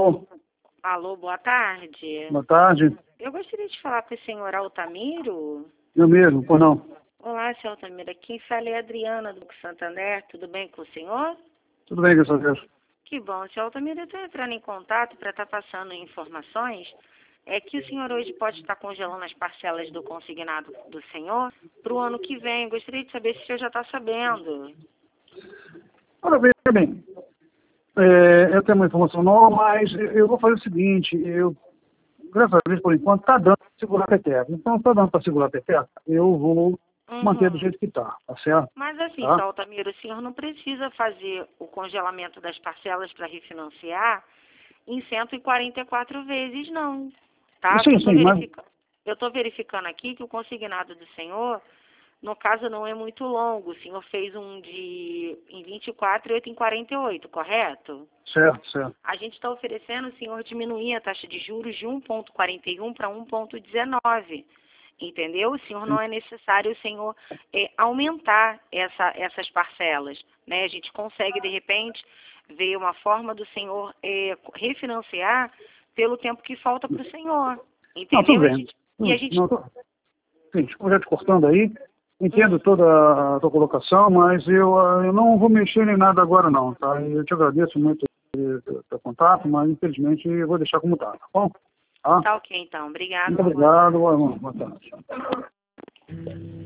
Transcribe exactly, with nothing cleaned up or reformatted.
Alô? Alô, boa tarde. Boa tarde. Eu gostaria de falar com o senhor Altamiro. Eu mesmo, por não? Olá, senhor Altamiro. Aqui fala é a Adriana do Santander. Tudo bem com o senhor? Tudo bem, graças a Deus. Que bom, senhor Altamiro. Eu estou entrando em contato para estar passando informações. É que o senhor hoje pode estar congelando as parcelas do consignado do senhor para o ano que vem. Gostaria de saber se o senhor já está sabendo. Ora bem, bem. É, eu tenho uma informação nova, mas eu vou fazer o seguinte, eu, graças a Deus, por enquanto, está dando para segurar a peteca. Então, está dando para segurar a peteca, eu vou Uhum. manter do jeito que está, tá certo? Mas assim, Tá? senhor Altamiro, o senhor não precisa fazer o congelamento das parcelas para refinanciar em cento e quarenta e quatro vezes, não. Tá? Sim, Eu tô sim, mas... verifica... Eu estou verificando aqui que o consignado do senhor, no caso, não é muito longo. O senhor fez um de em vinte e quatro e outro em quarenta e oito, correto? Certo, certo. A gente está oferecendo o senhor diminuir a taxa de juros de um vírgula quarenta e um para um vírgula dezenove. Entendeu? O senhor não é necessário o senhor é, aumentar essa, essas parcelas. Né? A gente consegue, de repente, ver uma forma do senhor é, refinanciar pelo tempo que falta para o senhor. Entendeu? Não, tudo A bem. gente, e a gente... Não, tô... Sim, desculpa já te cortando aí. Entendo Hum. toda a tua colocação, mas eu, ah, eu não vou mexer em nada agora não, tá? Eu te agradeço muito o teu contato, mas infelizmente eu vou deixar como tá, tá bom? Tá? Tá ok, então. Obrigado. Muito obrigado, boa boa tarde.